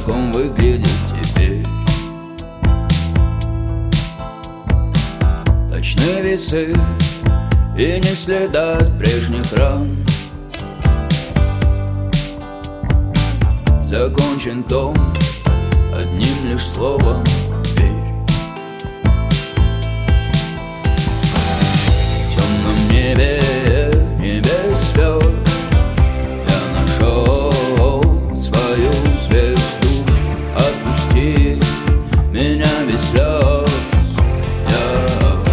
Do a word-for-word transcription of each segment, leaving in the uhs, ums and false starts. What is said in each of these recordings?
как он выглядит теперь. Точны весы и не следа от прежних ран. Закончен том одним лишь словом «верь». В темном небе, небе звезд я нашел свою звезду. Отпусти меня без слез, я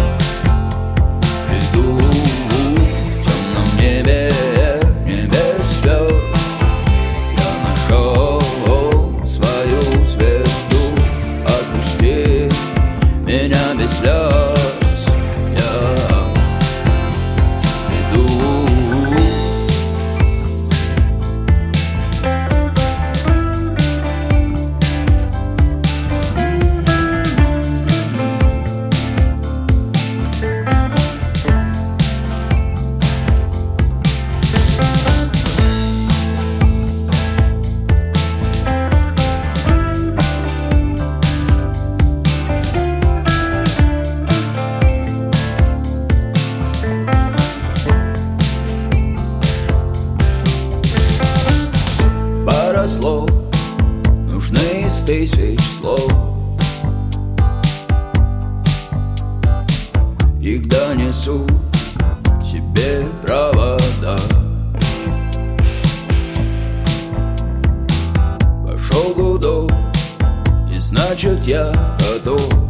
иду. В темном небе, небе звезд я нашел свою звезду. Отпусти меня без слез, я иду. Пара слов нужны из тысяч слов. Их донесу к тебе провода. Пошел гудок, и значит я готов.